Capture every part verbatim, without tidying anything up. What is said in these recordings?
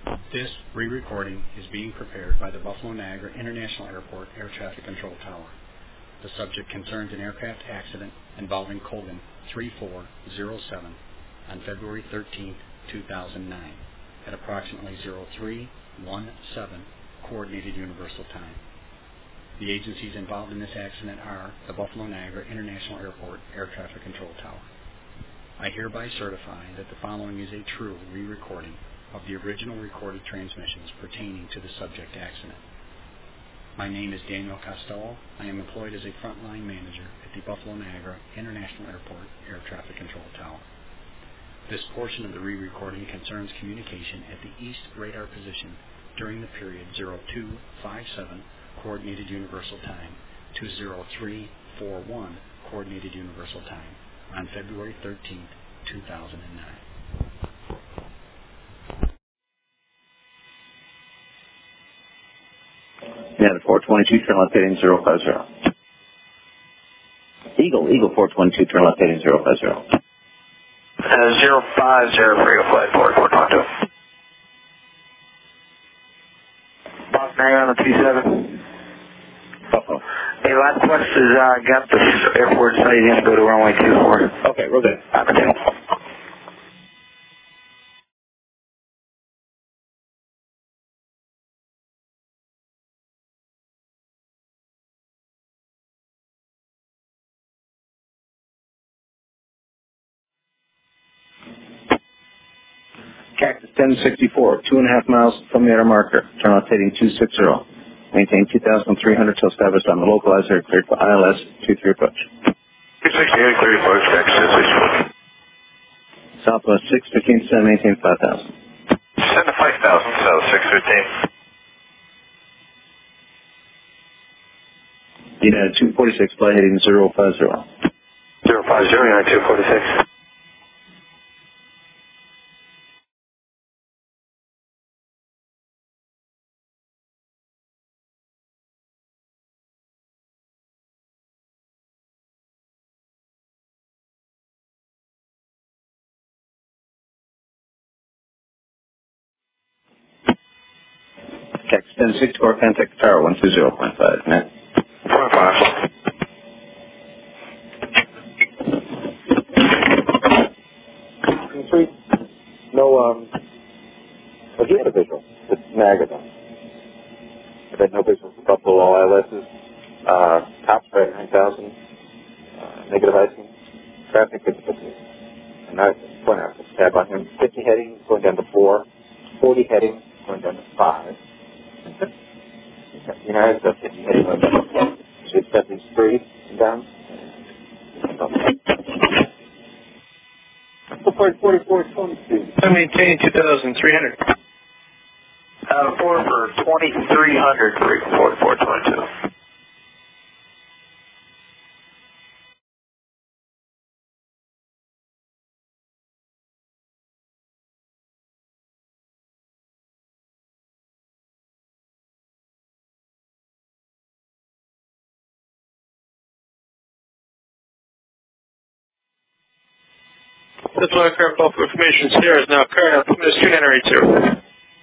This re-recording is being prepared by the Buffalo Niagara International Airport Air Traffic Control Tower. The subject concerns an aircraft accident involving Colgan three four zero seven on February thirteenth, two thousand nine at approximately zero three one seven Coordinated Universal Time. The agencies involved in this accident are the Buffalo Niagara International Airport Air Traffic Control Tower. I hereby certify that the following is a true re-recording of the original recorded transmissions pertaining to the subject accident. My name is Daniel Costello. I am employed as a frontline manager at the Buffalo Niagara International Airport Air Traffic Control Tower. This portion of the re-recording concerns communication at the east radar position during the period zero two five seven Coordinated Universal Time to zero three four one Coordinated Universal Time on February thirteenth, two thousand nine. Yeah, the four twenty-two, turn left heading zero five zero. Eagle, Eagle four twenty-two, turn left heading zero five zero. Uh, zero five zero for Eagle Flight four, four twenty-two. Boss Niagara on the T seven. Buffalo. Hey, last quest is, uh, got the airport site, you have to go to runway two four. Okay, we're good. Okay. Cactus ten sixty-four, two and a half miles from the air marker. Turn left heading two sixty. Maintain two thousand three hundred till established on the localizer, cleared for I L S two three approach. two sixty-eight, cleared for Cactus ten sixty-four. Southwest six fifteen, descend, maintain five thousand. Send to five thousand, south six fifteen. United two forty-six, fly heading zero five zero. zero five zero, United two forty-six. Cactus ten sixty-four, contact the tower one two zero point five. Net. Point five. Three. No, um, well, he had a visual. It's Niagara done. I've had no visuals with Buffalo, all I L S's. Uh, top right nine thousand. Uh, negative icing. Traffic fifty fifty. And I point out, tab on him. fifty heading, going down to four. forty heading, going down to five. United, so fifty heading, going down to four. So it's seventy-three and down. forty-four twenty-two. I maintain two thousand three hundred. Uh, four for twenty-three hundred for Eagle Flight four twenty-two. That's why current Buffalo information here is now current on two Henry two.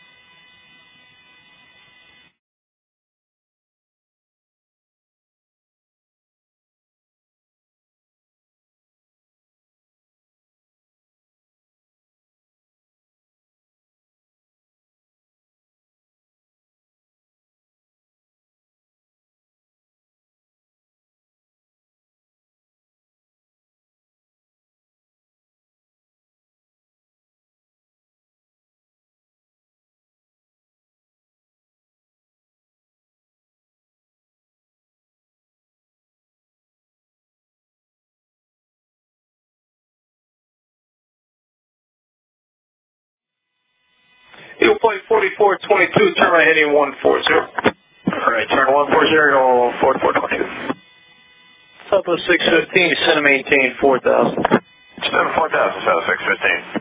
Eagle Flight forty-four twenty-two, turn right heading one forty. Alright, turn one forty, go forty-four twenty-two. Southwest six fifteen, center maintain four thousand. Center four thousand, south six fifteen.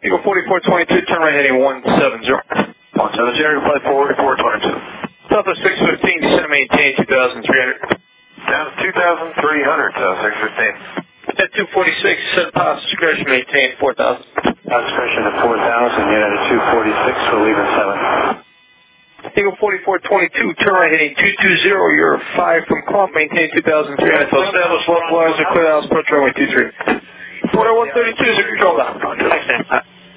Eagle forty-four twenty-two, turn right heading one seven zero. one seven zero, flight forty-four twenty-two. Southwest six fifteen, descend and maintain two thousand three hundred. Down to two thousand three hundred, uh, six fifteen. At two forty-six, set pass discretion, maintain four thousand. Pass discretion at four thousand, United two forty-six, we'll leave in seven. Eagle forty-four twenty-two, turn right heading two two zero, you're five from clump, maintain two thousand three hundred. Establish localizer, clear house, approach runway two three. four oh one thirty-two is your control down. Thanks, Dan.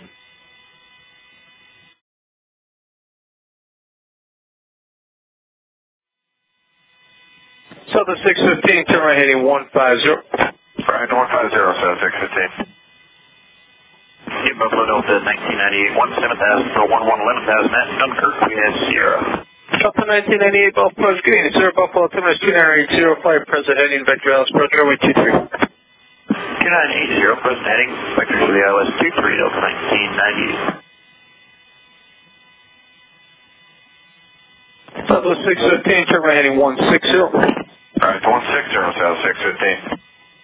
Southern six fifteen, turn right heading one five zero. Right, one five zero, Southern six fifteen. Get Buffalo Delta nineteen ninety-eight, one seven thousand, so one one eleven thousand at Dunkirk, we have Sierra. Delta nineteen ninety-eight, Buffalo Approach Green, Sierra Buffalo, Timbers two nine eight zero, flight present heading, vector Alice, approach runway two three. two nine eight zero, present heading, vector to the I L S two three, Delta nineteen ninety-eight. Southwest six fifteen, turn right heading one six zero. Alright, one six zero, South six fifteen.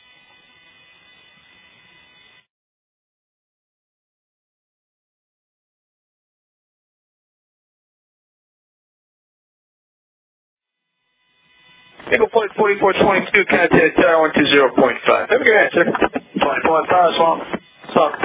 Eagle Flight forty-four twenty-two, contact tower one two zero point five. Have a good night, sir. twenty-four and five, Swamp. Swamp.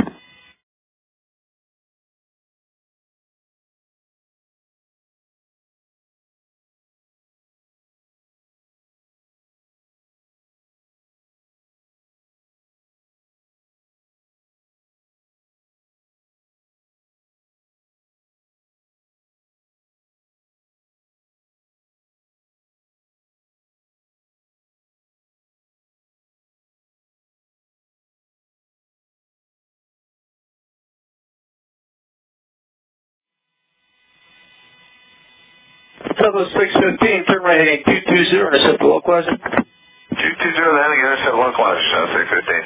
Southwest six fifteen, turn right heading two two zero, intercept the localizer. two two zero, landing, intercept localizer, South six fifteen.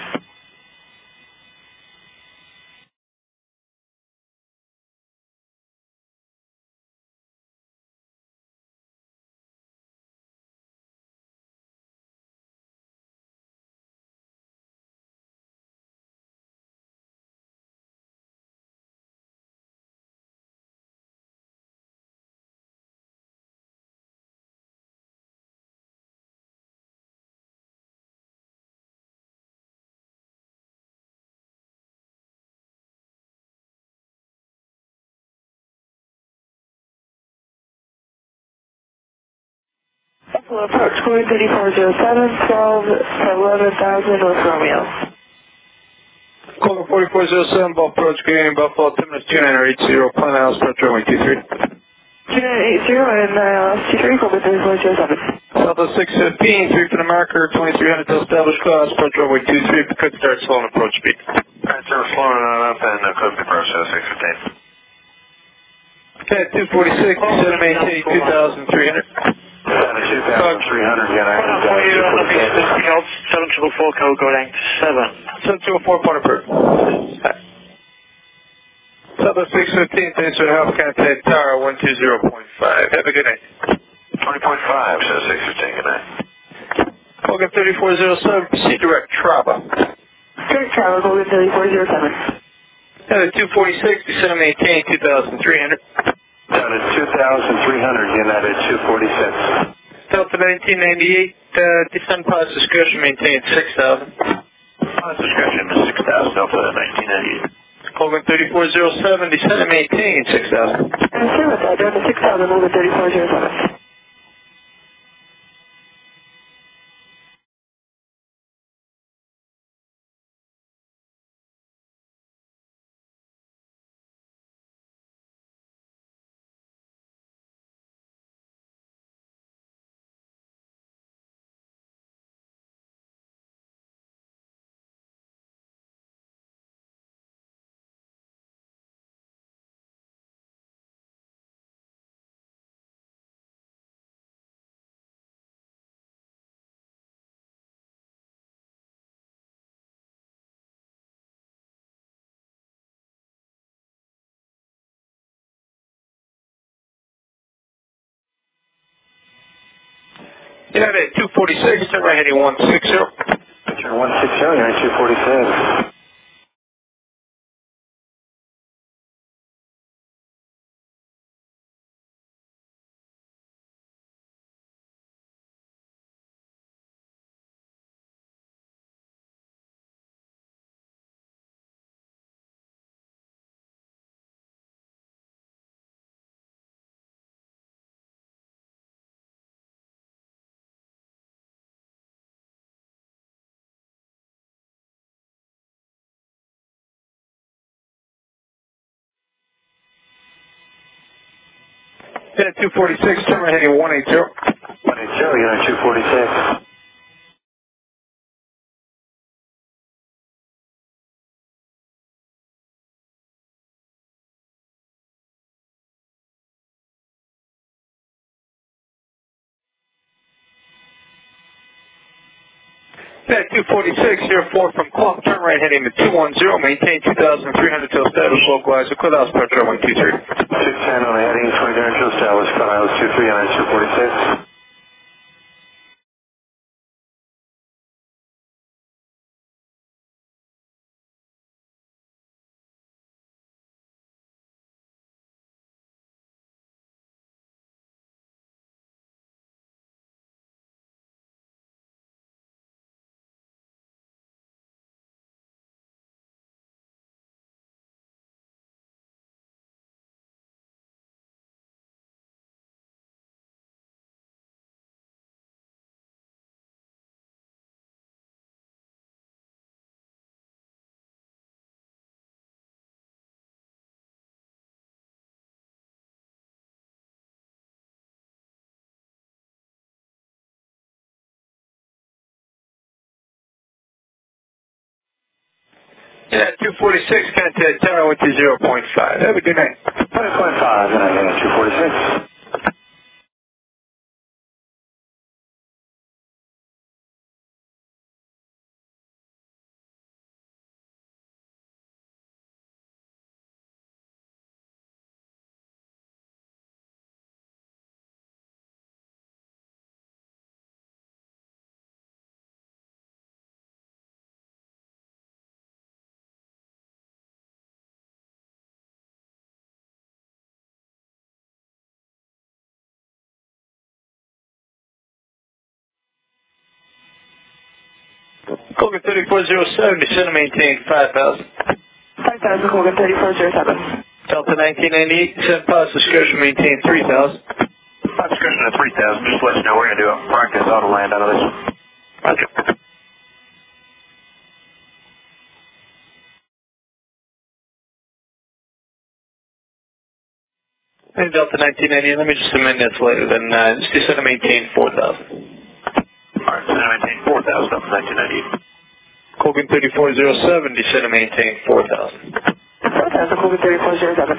Buffalo approach, scoring thirty-four zero seven, twelve to eleven thousand, North Romeo. Coleman forty-four zero seven, Buffalo approach, Canadian Buffalo, Timbers two nine eight zero, plan house, approach runway two three. two nine eight zero and uh, two three, Coleman thirty-four zero seven. Southwest six fifteen, three for the marker, twenty-three hundred to establish class, approach runway two three, could start slowing approach speed. Alright, sir, we're slowing it up and uh, code approach, South six fifteen. Okay, at two forty-six, descend and maintain two thousand three hundred. Down to two thousand three hundred, United Hold on for you, let me get anything else, seven triple four, code go down to seven. seven two four, point approved. Southwest six fifteen, thanks for the help, contact tower one two zero point five. Have a good night. twenty point five, South six fifteen, good night. Colgan thirty-four zero seven, proceed direct, Traba. Direct travel, Coleman thirty-four zero seven. At two forty-six, descend and maintain two thousand three hundred. Down to two thousand three hundred, United two forty-six. Delta nineteen ninety-eight, uh, descend pass discretion, maintain six thousand. Pass discretion is six thousand, Delta nineteen ninety-eight. Colgan thirty-four zero seven, descend and maintain six thousand. I'm sure with that, down to six thousand, Coleman thirty-four zero seven. United two forty-six, turn right heading one six zero. Turn one six zero, United two forty-six. Unit two forty-six, turn right heading one eighty. one eighty, Unit two forty-six. Unit two forty-six, zero four from Clump, turn right heading to two one zero, maintain two thousand three hundred till status, localize, equivalence pressure one two three. six ten on the heading, twenty hundred till establish, Cloud two three on two forty-six. Unit two forty-six, contact tower one two zero point five. Have a good night. twenty point five, Unit two forty-six. Colgan thirty-four zero seven, descend and maintain five thousand. five thousand, Colgan thirty-four zero seven. Delta nineteen ninety-eight, descend past discretion, maintain three thousand. Five discretion at three thousand, just let you know we're going to do a practice auto land out of this. Roger. And Delta nineteen ninety, let me just amend this later, then uh, just descend and maintain four thousand. Alright, descend and maintain four thousand, Delta nineteen ninety-eight. Colgan thirty-four zero seven, descend and maintain four thousand. four thousand, Colgan thirty-four zero seven.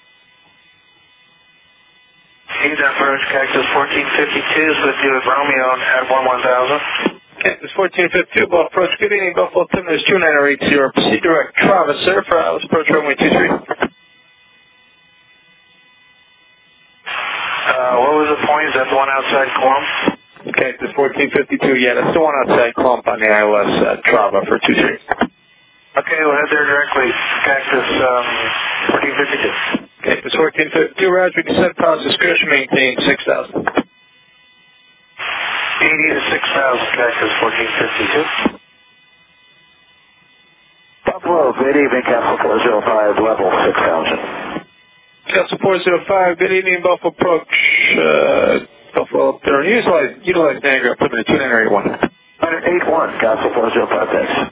He's approach Cactus fourteen fifty-two, so let's do with Romeo at one one thousand. Cactus fourteen fifty-two, Buffalo approach, good evening, Buffalo Timbers two nine eight zero, proceed direct, Travis, sir, for Alice approach runway two three. Uh, what was the point? Is that the one outside Clump? Cactus fourteen fifty-two, yeah, that's the one outside Clump on the I L S uh, Trava for two three. Okay, we'll head there directly. Cactus um, fourteen fifty-two. Cactus fourteen fifty-two, Roger, descend past discretion, maintain six thousand. eighty to six thousand, Cactus fourteen fifty-two. Buffalo, good evening, Capsule four zero five, level six thousand. Castle four zero five, good evening, Buffalo approach, uh, Buffalo, there, utilize, utilize Niagara, put in the two nine eight one. one eight one, Capsule four zero five, thanks.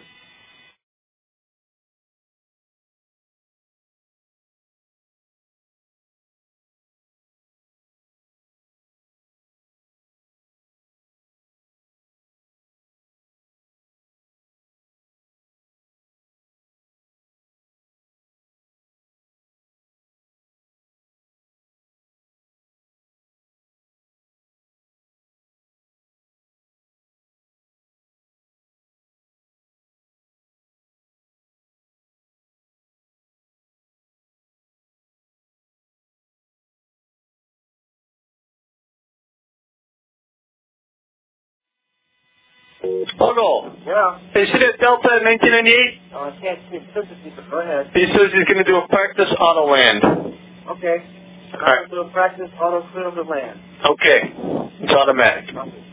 Uncle. Yeah. Hey, see that Delta nineteen ninety-eight? Oh, I can't see physically, but go ahead. He says he's going to do a practice auto land. Okay. All right. Do a practice auto clear of the land. Okay. It's automatic. Okay.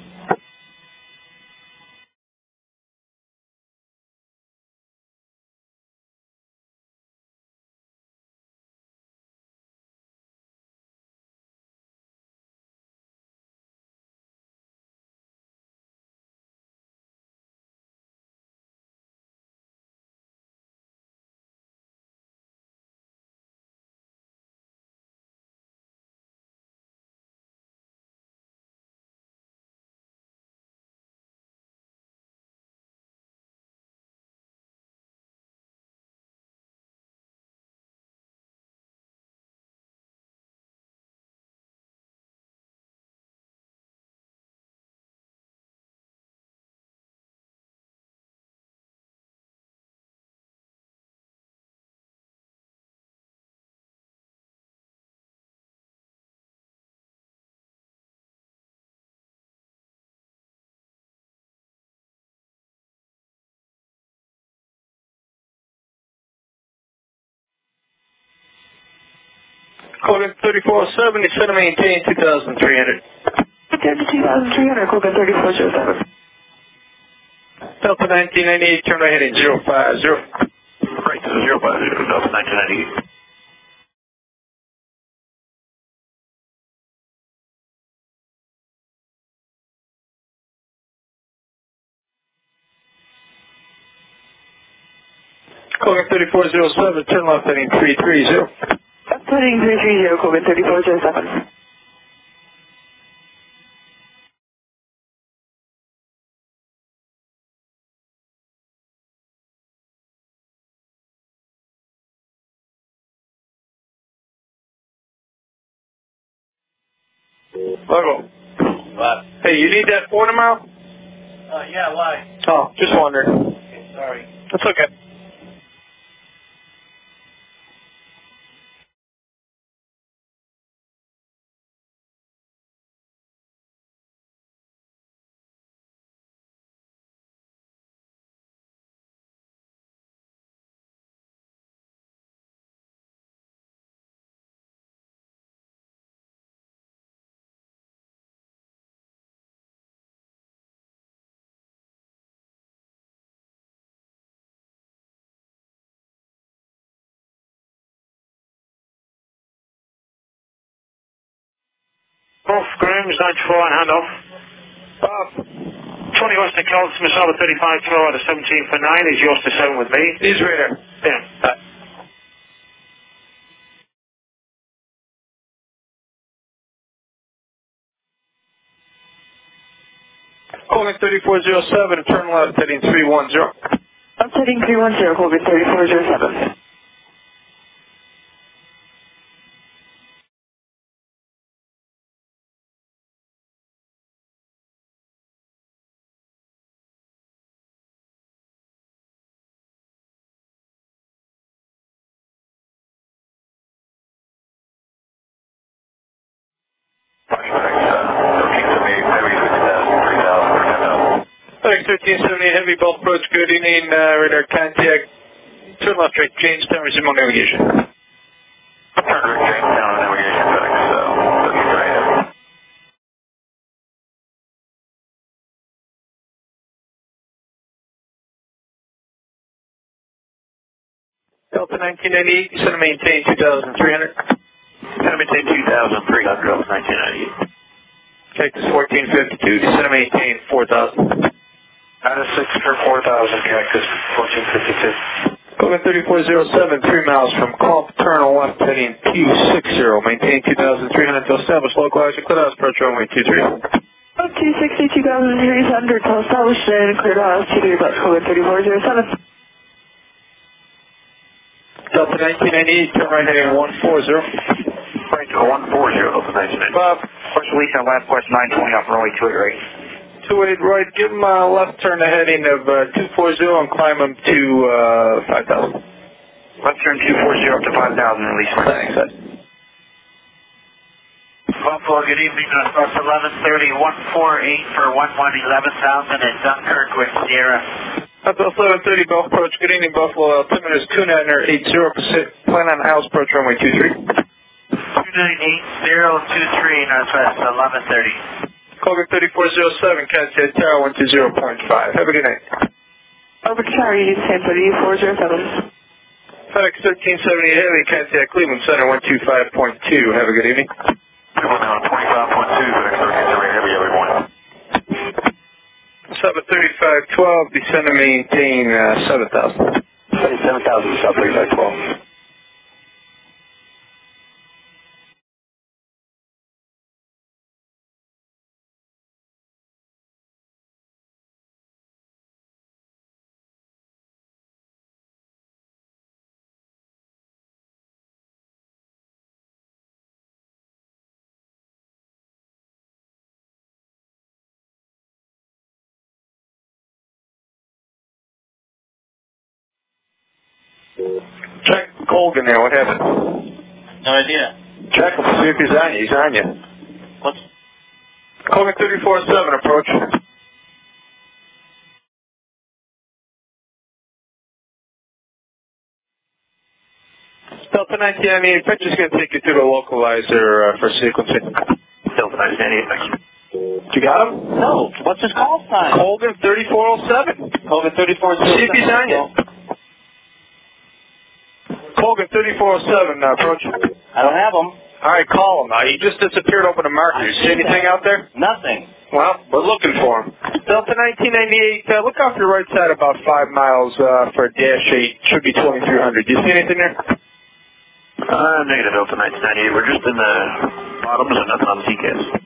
Colgan thirty-four oh seven, descend and maintain two thousand three hundred. Descend to two thousand three hundred, Colgan thirty-four oh seven. Delta nineteen ninety-eight, turn right heading zero five zero. Right to zero five zero, Delta nineteen ninety-eight. Colgan thirty-four oh seven, turn left heading three three zero. Heading three three zero, Colgan thirty-four oh seven. Logo. What? Hey, you need that for tomorrow? Uh, yeah, why? Oh, just wondering. Okay, sorry. That's okay. Off, Grooms, ninety-four and handoff. Bob. twenty Western Colts, Masaba thirty-five, twelve out of seventeen for nine, is yours to seven with me. He's right there. Yeah. Uh, Colgan thirty-four oh seven, turn left heading three one zero. I'm heading three one zero, Colgan thirty-four oh seven. thirteen seventy-eight heavy, both approach, good evening, uh, radar contact. Turn left right, Jamestown, resume on navigation. Turn right, Jamestown, navigation, FedEx, so, that's right. Delta nineteen ninety-eight, descend and maintain two thousand three hundred. Descend and maintain two thousand three hundred, Delta nineteen ninety-eight. Cactus fourteen fifty-two, descend and maintain four thousand. Out of six for four thousand, Cactus fourteen fifty-two. Colgan thirty-four oh seven, three miles from Clump, turn left heading Q sixty, maintain two thousand three hundred to establish local action, clear house, approach runway two three. two sixty, two thousand three hundred, to establish and clear house, two three, Bucks, Colgan thirty-four oh seven. Delta nineteen ninety-eight, turn right heading one four zero. Right to one four zero, Delta nineteen ninety-eight. Bob. First release on last course nine twenty off runway two eight right. two eight right, give him a left turn to heading of uh, two four zero and climb him to uh, five thousand. Left turn two four zero up to five thousand, release. Thanks, Ed. Buffalo, good evening, Northwest eleven thirty, one four eight for one one eleven thousand at Dunkirk with Sierra. Northwest eleven thirty, Bell approach, good evening, Buffalo, altimeter is two nine eight zero percent, plan on house approach runway two three. two nine eight zero two three, Northwest eleven thirty. Colgan thirty-four oh seven, contact tower one two zero point five. Have a good night. Over to tower, you descend thirty-four oh seven. FedEx thirteen seventy heavy, contact Cleveland Center one two five point two. Have a good evening. Cleveland down twenty-five point two, FedEx thirteen seventy heavy every morning. seven thirty-five twelve, descend and maintain uh, seven thousand. seven thousand, South thirty-five twelve. Check Colgan there, what happened? No idea. Check him, see if he's on you. He's on you. What's... Colgan thirty-four oh seven, approach. Delta nineteen ninety-eight, Petra's going to take you through the localizer uh, for sequencing. Delta nineteen ninety-eight, thanks. You got him? No. What's his call sign? Colgan thirty-four oh seven. Colgan thirty-four oh seven. See if he's on you. Colgan thirty-four oh seven, uh, approach. I don't have him. All right, call him. Uh, he just disappeared over the marker. You see anything out there? Nothing. Well, we're looking for him. Delta nineteen ninety-eight, uh, look off your right side about five miles uh, for a dash eight. Should be twenty-three hundred. Do you see anything there? Uh, negative, Delta nineteen ninety-eight. We're just in the bottoms and nothing on the C C A S.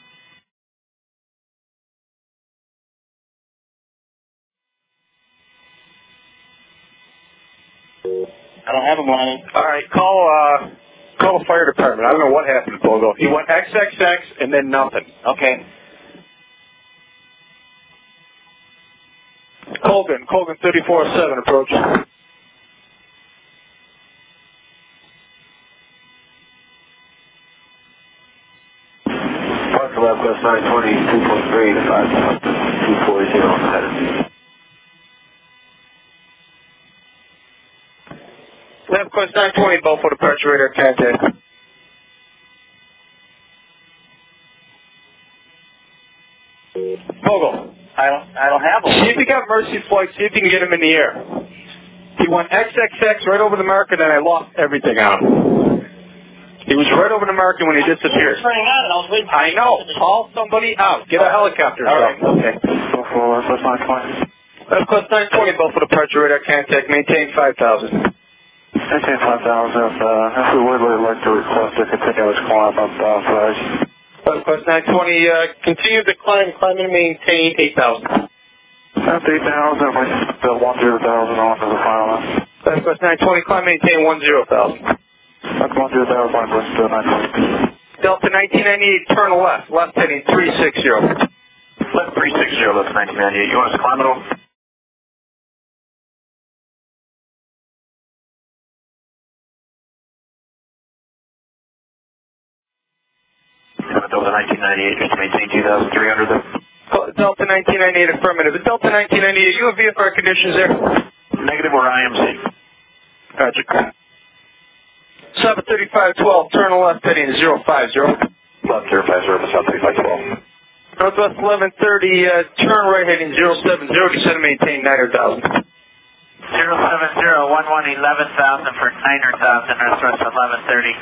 I don't have him, Lonnie. All right, call uh, call the fire department. I don't know what happened to Bogo. He went X X X and then nothing. Okay. Colgan, Colgan thirty-four oh seven, approach. Park left West nine twenty, two point three to five two four zero seven. Left course nine twenty, Beaufort departure radar contact. Bogo. I don't, I don't have him. See if you got Mercy Flight, see if you can get him in the air. He went X X X right over the marker, then I lost everything on him. He was right over the marker when he disappeared. Turning on, and I was waiting for I know. Call somebody out. Get a helicopter. All right. Okay. Left West nine twenty. Left course nine twenty, Beaufort departure radar contact. Maintain five thousand. Maintain five thousand. Uh, if we would, we'd like to request a continuous climb up uh, flash. Left course nine twenty, uh, continue to climb, climb and maintain eight thousand. That's eight thousand, we still one zero thousand off as a final. Left course nine twenty, climb, maintain one zero thousand. That's one zero thousand, line course still nine twenty. Delta nineteen ninety-eight, turn left, left heading three six zero. Left three six zero, Delta nineteen ninety-eight. You want us to climb at all? Delta nineteen ninety-eight, just to maintain two thousand three hundred then. Delta nineteen ninety-eight, affirmative. Delta nineteen ninety-eight, you have V F R conditions there? Negative or I M C. Gotcha. seven thirty-five twelve, turn left heading zero five zero. Left zero five zero, south thirty-five twelve. Northwest eleven thirty, uh, turn right heading zero seven zero, descend and maintain nine thousand. zero seven zero, one one eleven thousand for nine thousand, Northwest eleven thirty.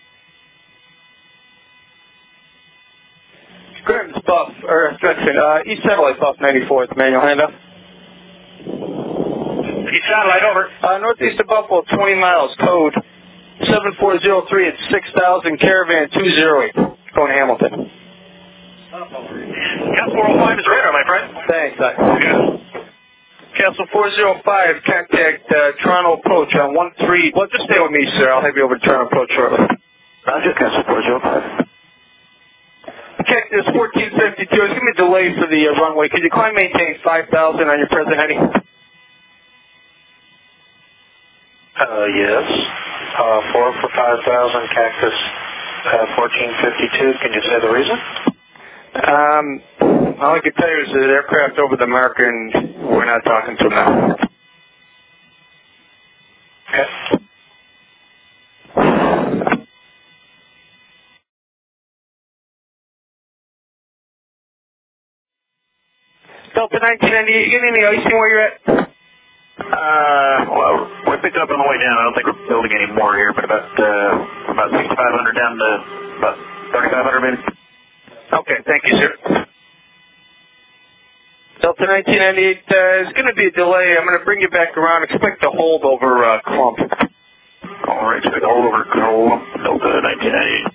Grimm's Buff, or correction, uh, East Satellite Buff ninety-fourth, manual handoff. East Satellite, over. Uh, northeast of Buffalo, twenty miles, code seven four zero three at six thousand, caravan two zero eight, going to Hamilton. Castle four oh five is radar, my friend. Thanks. I, Castle four oh five, contact uh, Toronto approach on one three. Well, just stay with me, sir. I'll have you over to Toronto approach shortly. Roger, Castle four oh five. Check this fourteen fifty-two. There's going to be a delay for the uh, runway. Could you climb maintain five thousand on your present heading? Uh, yes. Uh, four for five thousand, Cactus uh, fourteen fifty-two. Can you say the reason? Um, all I can tell you is that aircraft over the marker and we're not talking to them now. Okay. Delta nineteen ninety-eight, you getting any icing where you're at? Uh, well, we picked up on the way down. I don't think we're building any more here, but about, uh, about sixty-five hundred down to about thirty-five hundred maybe. Okay, thank you, sir. Delta nineteen ninety-eight, uh, there's going to be a delay. I'm going to bring you back around. Expect a hold over uh, Clump. All right, expect a hold over Clump, Delta nineteen ninety-eight.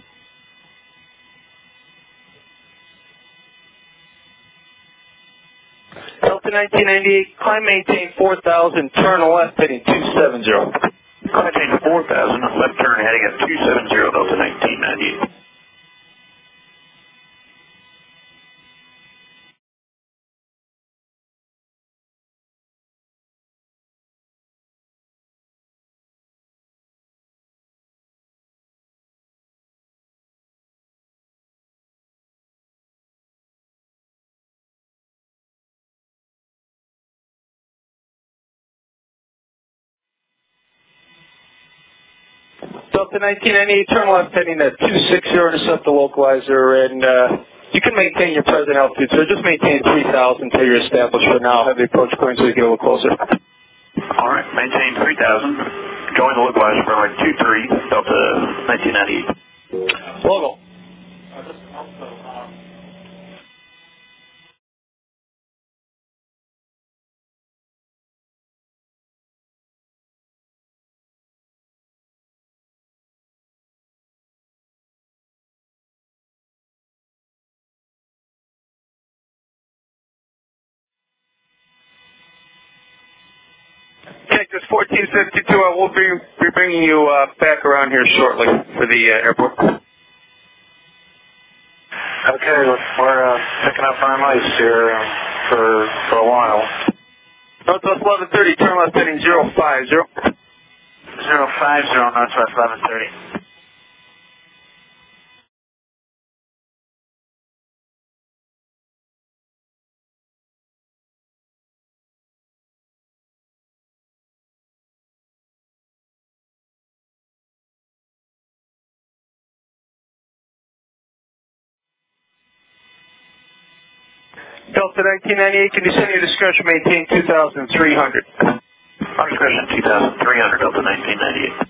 Delta nineteen ninety-eight, climb maintain four thousand, turn left heading two seven zero. Climb maintain four thousand, left turn heading at two seven zero, Delta nineteen ninety-eight. Delta nineteen ninety-eight, turn left heading at two six zero, intercept the localizer, and uh, you can maintain your present altitude, so just maintain three thousand until you're established for now. Have the approach going so we get a little closer. All right, maintain three thousand. Join the localizer for like two three, Delta nineteen ninety-eight. Logo. Cactus fourteen fifty-two, I will be, be bringing you uh, back around here shortly for the uh, airport. Okay, we're uh, picking up Ryan Ice here uh, for, for a while. Northwest eleven thirty, turn left heading zero five zero. zero five zero, Northwest eleven thirty. Delta nineteen ninety-eight, can you send your discretion, maintain two thousand three hundred? Our discretion, two thousand three hundred, Delta nineteen ninety-eight.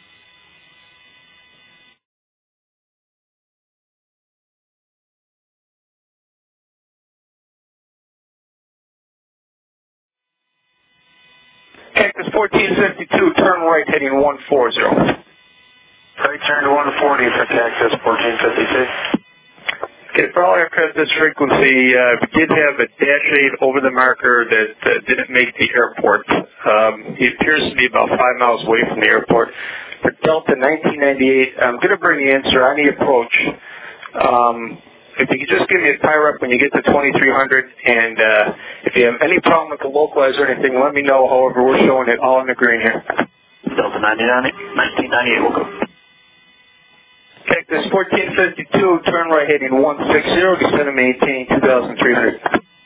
Cactus fourteen fifty-two, turn right heading one four zero. Right turn to one forty for Cactus fourteen fifty-two. Okay, for all aircraft this frequency, uh, we did have a dash eight over the marker that uh, didn't make the airport. Um, he appears to be about five miles away from the airport. For Delta nineteen ninety-eight, I'm going to bring you in, sir, on the approach. Um, if you could just give me a P I R E P when you get to twenty-three hundred, and uh, if you have any problem with the localizer or anything, let me know. However, we're showing it all in the green here. Delta nineteen ninety-eight, we'll go. Cactus fourteen fifty-two, turn right heading one six zero, descend and maintain two thousand three hundred.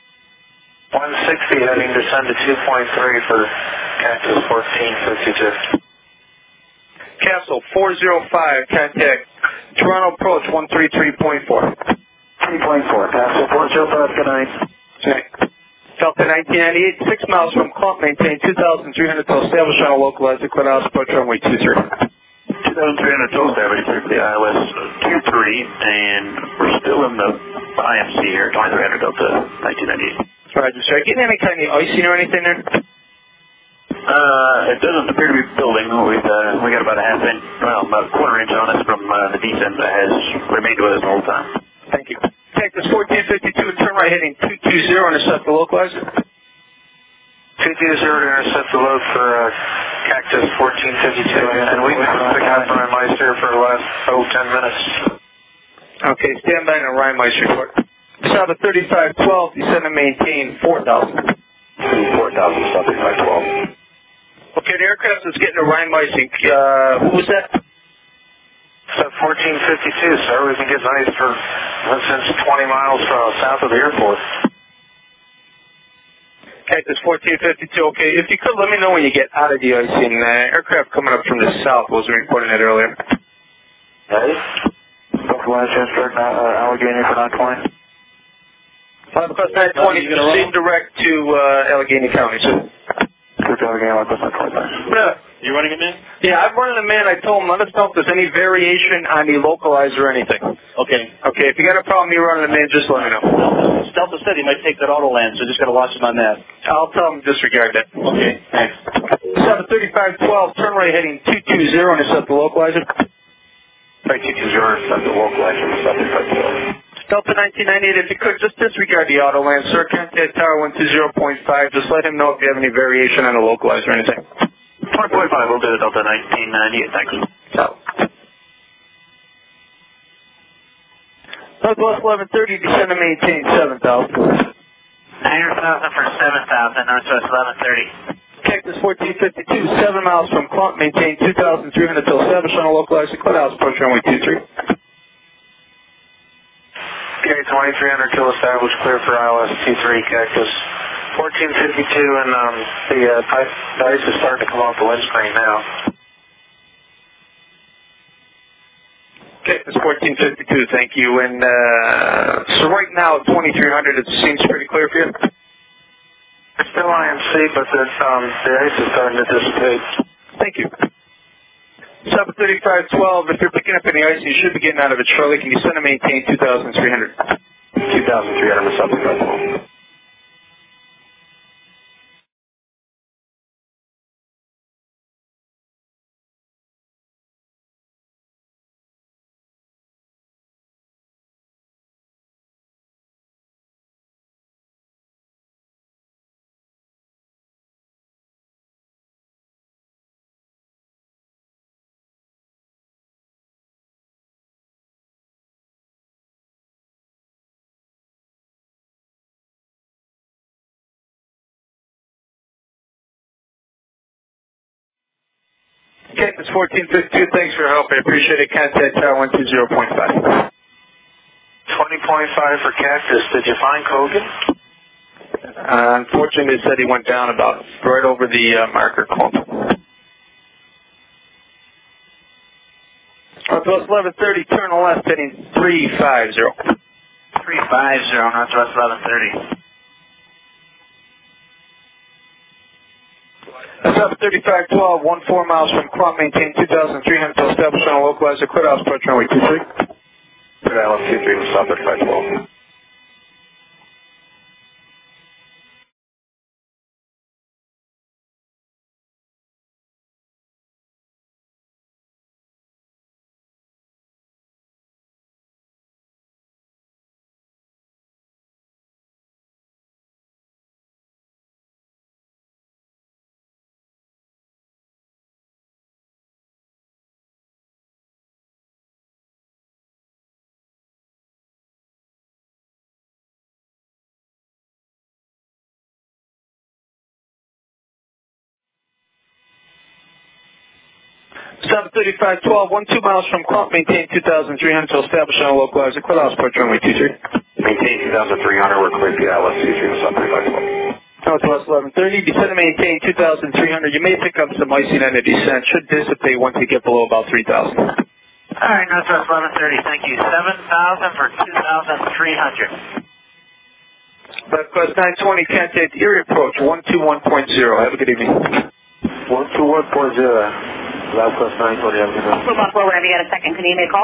one sixty heading descend to two point three for Cactus fourteen fifty-two. Castle four zero five, contact Toronto approach one three three point four. three point four, Castle four zero five, good night. Okay. Delta nineteen ninety-eight, six miles from Clump, maintain two thousand three hundred to establish on a localizer, clear out approach runway two three. two thousand three hundred total established here for the I L S two three, and we're still in the I M C here, twenty-three hundred Delta nineteen ninety-eight. Roger, sir. Getting any kind of icing or anything there? Uh, it doesn't appear to be building. We've, uh, we got about a half inch, well, about a quarter inch on us from uh, the descent that has remained with us the whole time. Thank you. Cactus fourteen fifty-two, turn right heading two two zero, intercept the localizer. two two zero to intercept the load for uh, Cactus fourteen fifty-two, and we've been picking up Ryan Mice here for the last, oh, ten minutes. Okay, stand by on Ryan Mice report. South of thirty-five twelve, descend and maintain four thousand. four thousand, South thirty-five twelve. Okay, the aircraft is getting a Ryan Mice. Uh, who was that? So fourteen fifty-two, sir. We've been getting ice for, since twenty miles from south of the airport. Cactus fourteen fifty-two, okay. If you could, let me know when you get out of the icing. Uh, aircraft coming up from the south, wasn't reporting that earlier. Ready? Localize Chester, uh, Allegheny for nine twenty. five plus nine twenty, proceed direct to uh, Allegheny County, sir. Direct to Allegheny, five plus nine twenty, thanks. Yeah. You running him in? Yeah, I'm running them in. I told them, let us know if there's any variation on the localizer or anything. Okay. Okay, if you got a problem me running them in, just let me know. Delta said he might take that auto land, so just got to watch him on that. I'll tell them disregard that. Okay, thanks. seven thirty-five twelve, turn right heading two two zero, intercept the localizer. Right, two two zero, intercept the localizer, South thirty-five twelve. Delta nineteen ninety-eight, if you could, just disregard the auto land, sir. Contact Tower one two zero point five. Just let him know if you have any variation on the localizer or anything. twenty point five, we'll do the Delta nineteen ninety-eight, thanks. So. Northwest eleven thirty, descend and maintain seven thousand. nine thousand for seven thousand, Northwest eleven thirty. Cactus fourteen fifty-two, seven miles from Clump, maintain two thousand three hundred till established on a localizer, clear out approach runway two three. Okay, twenty-three hundred till established, clear for I L S two three, Cactus fourteen fifty-two, and um, the, uh, ice, the ice is starting to come off the windscreen now. Okay, it's fourteen fifty-two, thank you. And uh, so right now, twenty-three hundred, it seems pretty clear for you? It's still I M C, but the, um, the ice is starting to dissipate. Thank you. Sub thirty-five twelve, if you're picking up any ice, you should be getting out of it shortly. Can you send and maintain two thousand three hundred? two thousand three hundred for sub thirty-five twelve. Okay, it's fourteen fifty-two. Thanks for your help. I appreciate it. Contact Tower one two zero point five. twenty point five for Cactus. Did you find Kogan? Uh, unfortunately, they said he went down about right over the uh, marker clump. Northwest eleven thirty, turn left, heading three five zero. three five zero, Northwest eleven thirty. That's up thirty-five twelve, one four miles from Crump, maintain two thousand three hundred to establish on a localizer, clear off approach runway two three. Clear Island two three for sub thirty-five twelve. seven thirty-five twelve, one two miles from Crump, maintain two thousand three hundred to establish on a localizer, clear off approach runway two three. Maintain two thousand three hundred, we're clear to I L S two three for sub thirty-five twelve. Northwest eleven thirty, descend and maintain two thousand three hundred. You may pick up some icing on the descent. Should dissipate once you get below about three thousand. All right, Northwest eleven thirty, thank you. seven thousand for two thousand three hundred. Northwest nine twenty, contact Erie approach one two one point zero. Have a good evening. one two one point zero. Southwest nine twenty, have a good night. Blue Buffalo, whenever you get a second, can you give me a call?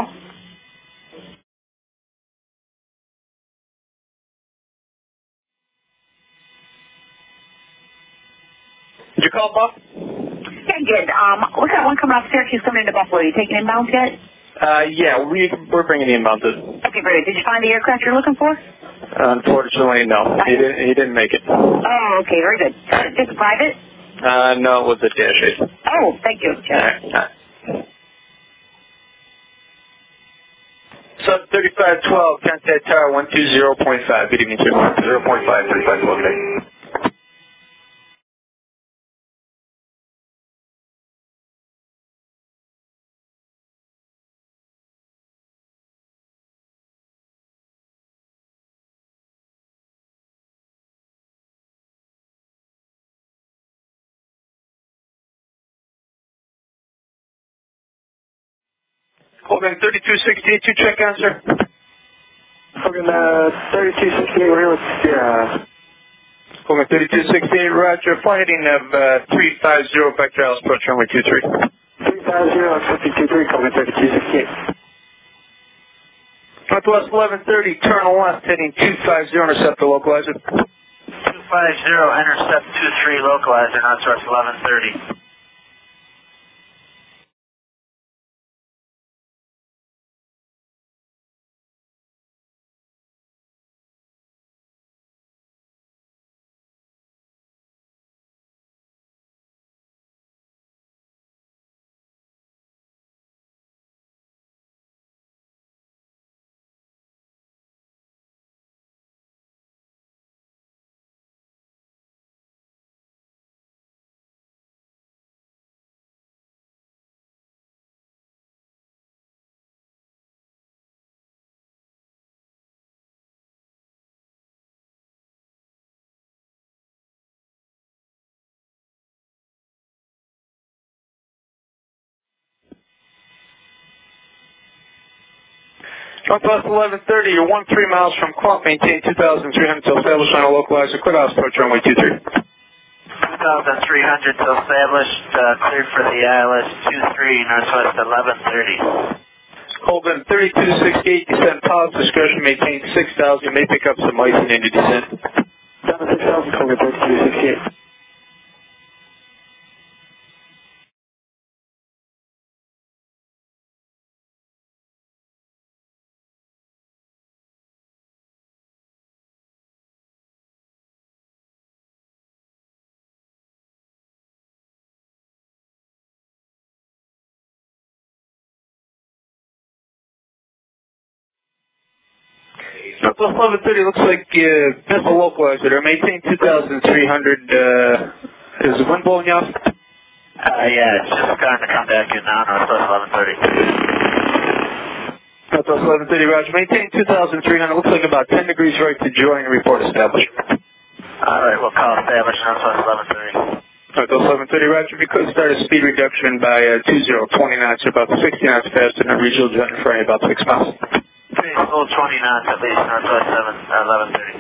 Did you call, Bob? Yeah, good. Um, we got one coming off Syracuse coming into Buffalo. Are you taking inbounds yet? Uh, yeah, we, we're bringing the inbound in. Okay, great. Did you find the aircraft you're looking for? Unfortunately, no. He didn't, he didn't make it. Oh, okay, very good. Just private? Uh, no, it was a dash eight. Oh, thank you. All right. All right. Sub thirty-five twelve, contact Tower one two zero point five. Good evening, sir. zero point five, thirty-five twelve, okay. Holding thirty-two sixty-eight, two check answer. Hogan, uh, thirty-two sixty-eight, we're here with Sierra. Holding thirty-two sixty-eight, roger. Flight heading of uh, three five zero, vector Alice approach runway two three. three five zero, fifty-two three, Hogan thirty-two sixty-eight. Northwest eleven thirty, turn left, heading two five zero, intercept the localizer. two five zero, intercept two three, localizer, Northwest eleven thirty. Northwest eleven thirty, you're one three miles from Clump, maintain two thousand three hundred till established on a localizer, clear off approach runway two three. two thousand three hundred till established, uh, cleared for the I L S two three, Northwest eleven thirty. Colvin thirty-two sixty-eight, descent pause, discretion, maintain six thousand, you may pick up some icing into descent. Down to six thousand, Colvin thirty-two sixty-eight. Northwest eleven thirty, looks like uh, missed the localizer there. Maintain two thousand three hundred. Uh, is the wind blowing you off? Uh, yeah, it's just starting to come back in now, Northwest eleven thirty. Northwest eleven thirty, Roger. Maintain two thousand three hundred. Looks like about ten degrees right to join and report established. All right, we'll call established, Northwest eleven thirty. Northwest eleven thirty, Roger. If you could start a speed reduction by uh, two zero twenty knots, or about sixty knots faster than regional jet in front of you, about six miles. Okay, full twenty knots at least, Northwest eleven thirty.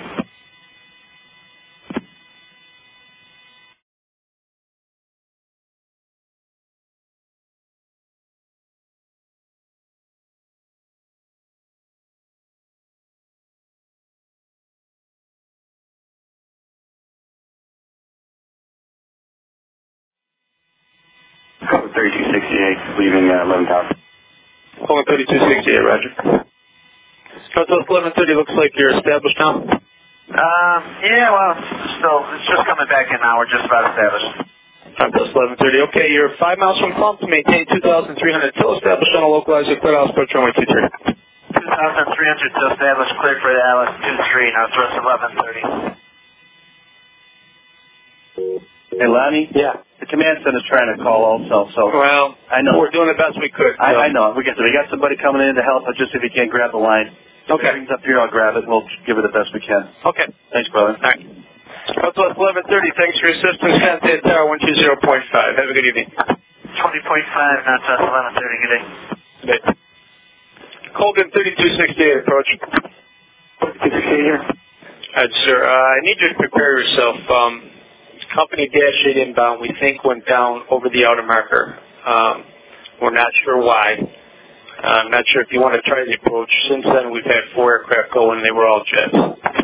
thirty-two sixty-eight, leaving uh, eleven thousand. Colvin thirty-two sixty-eight, Roger. Northwest eleven thirty, looks like you're established now. Um, yeah, well, still, it's just coming back in now. We're just about established. Northwest eleven thirty. Okay, you're five miles from Clump. Maintain two thousand three hundred till established on a localizer. Clear out approach runway two three. two thousand three hundred till established, cleared for the I L S two three, Northwest eleven thirty. Hey, Lonnie? Yeah. The command center's trying to call also, so... Well, I know. We're doing the best we could. So. I, I know. We got, we got somebody coming in to help, but just if you can't grab the line. Okay. If it up here, I'll grab it, and we'll give it the best we can. Okay. Thanks, brother. All right. Northwest eleven thirty, thanks for your assistance. Contact Tower one two zero point five. Have a good evening. twenty point five, Northwest eleven thirty, good day. Good day. Colgan thirty-two sixty-eight, approach. thirty-two sixty-eight here. All right, sir. Uh, I need you to prepare yourself. Um, company dash eight inbound, we think went down over the outer marker. Um, we're not sure why. Uh, I'm not sure if you want to try the approach. Since then, we've had four aircraft go, and they were all jets.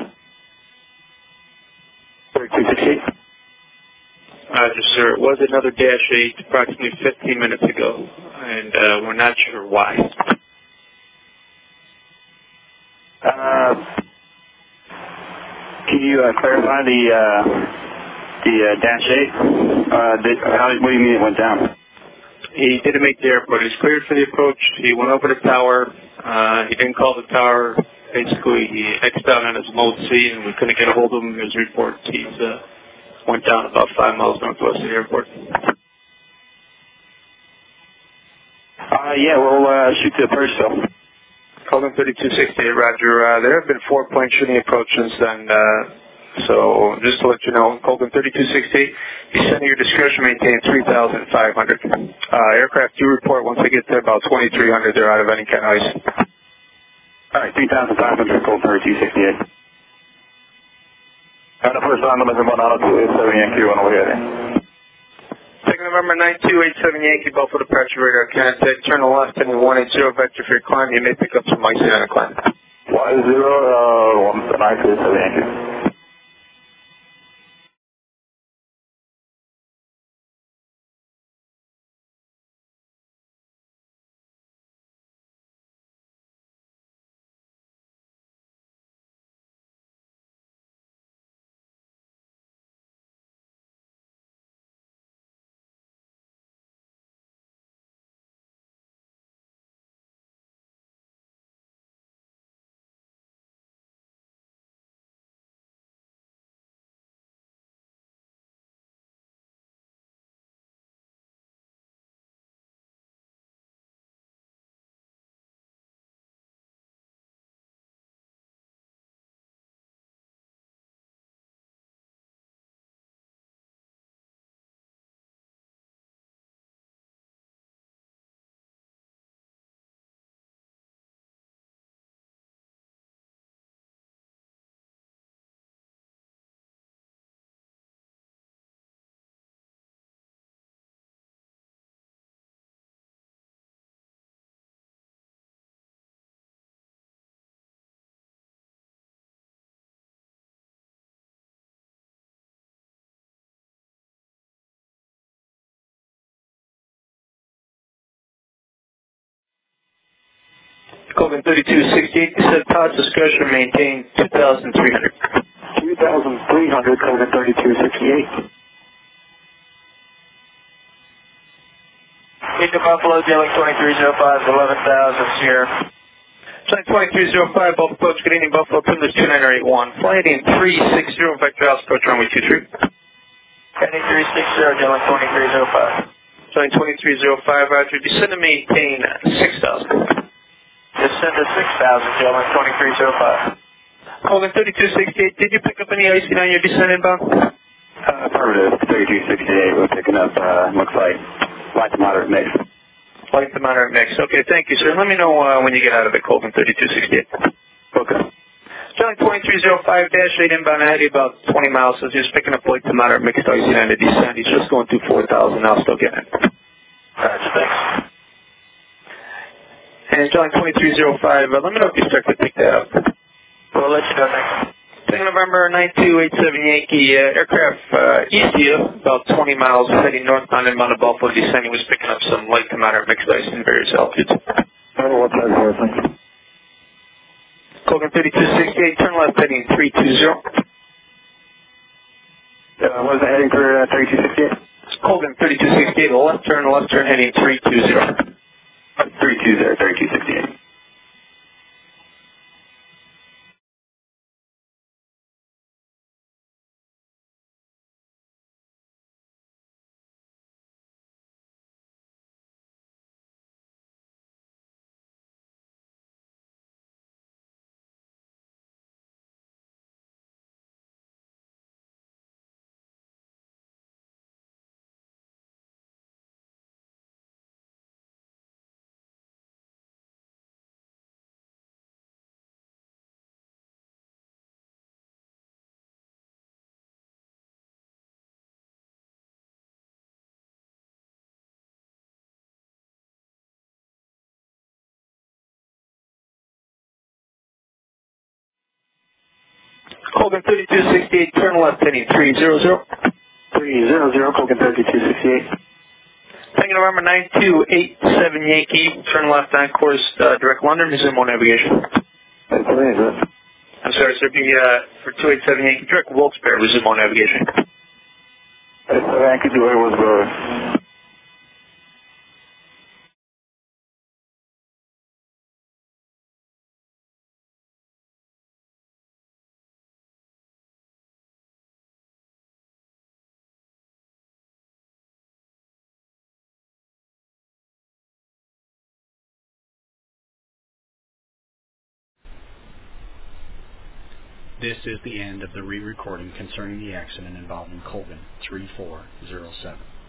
thirty-two sixty-eight. Roger, sir. It was another dash eight approximately fifteen minutes ago, and uh, we're not sure why. Uh, can you uh, clarify the uh, the uh, dash eight? Uh, did, how, what do you mean it went down? He didn't make the airport. He's cleared for the approach. He went over the tower. Uh, he didn't call the tower. Basically, he X'd out on his mode C, and we couldn't get a hold of him. His report, he's uh, went down about five miles northwest of the airport. Uh, yeah, we'll uh, shoot to the first, so. Colin thirty-two sixty-eight, Roger. Uh, there have been four planes shooting approach since then. Uh, so just to let you know, Colin thirty-two sixty-eight, descending your discretion, maintain three thousand five hundred. Uh, aircraft do report once they get to about twenty-three hundred, they're out of any kind of ice. All right, three thousand five hundred, Colin thirty-two sixty-eight. And the first line number is one out of two eight seven Yankee one over here. Second November nine two eight seven Yankee, Buffalo departure radar contact. Turn left and one eighty vector for your climb. You may pick up some icing on a climb. one zero, uh, one nine two eight seven Yankee. Colgan thirty-two sixty-eight, you said Todd's discretion maintain two thousand three hundred. two thousand three hundred, Colgan thirty-two sixty-eight. Into Buffalo, Gelling twenty-three oh five, eleven thousand, Sierra. Gelling twenty-three oh five, Buffalo approach, good evening, Buffalo, Plymouth two nine eight one. Fly heading three six zero, vector house, approach runway two three. Heading three six zero, Gelling twenty-three oh five. Gelling twenty-three oh five, roger, descend to maintain six thousand. Descend to six thousand, Gelling twenty-three oh five. Colgan thirty-two sixty-eight, did you pick up any icing on your descent inbound? Uh, affirmative, thirty-two sixty-eight, we're picking up, uh, looks like light to moderate mix. Light to moderate mix. Okay, thank you, sir. Let me know uh, when you get out of it, Colgan thirty-two sixty-eight. Okay. Gelling twenty-three oh five, dash eight inbound ahead of you about twenty miles, so just picking up light to moderate mixed icing on the descent. He's just going through four thousand now, still getting it. Roger, thanks. And Gelling twenty-three oh five, uh, let me know if you start to pick that up. We'll let you know next. Tango November nine two eight seven Yankee, uh, aircraft uh, east of you, about twenty miles, heading northbound inbound to Buffalo, descending, was picking up some light to moderate mixed ice in various altitudes. Total one five four, thanks. Colgan thirty-two sixty-eight, turn left heading three two zero. Uh, what is the heading for uh, thirty-two sixty-eight? Colgan thirty-two sixty-eight, left turn, left turn heading three two zero. three two zero, thirty-two sixty-eight. Colgan thirty-two sixty-eight, turn left heading three zero zero. three zero zero, Colgan thirty-two sixty-eight. Tango November nine two eight seven Yankee, turn left on course, uh, direct London, resume on navigation. That's what it is. I'm sorry, sir, be uh, for two eight seven Yankee, direct Wilkes-Barre, resume on navigation. That's what I could do, it was, uh... This is the end of the re-recording concerning the accident involving Colgan three four zero seven.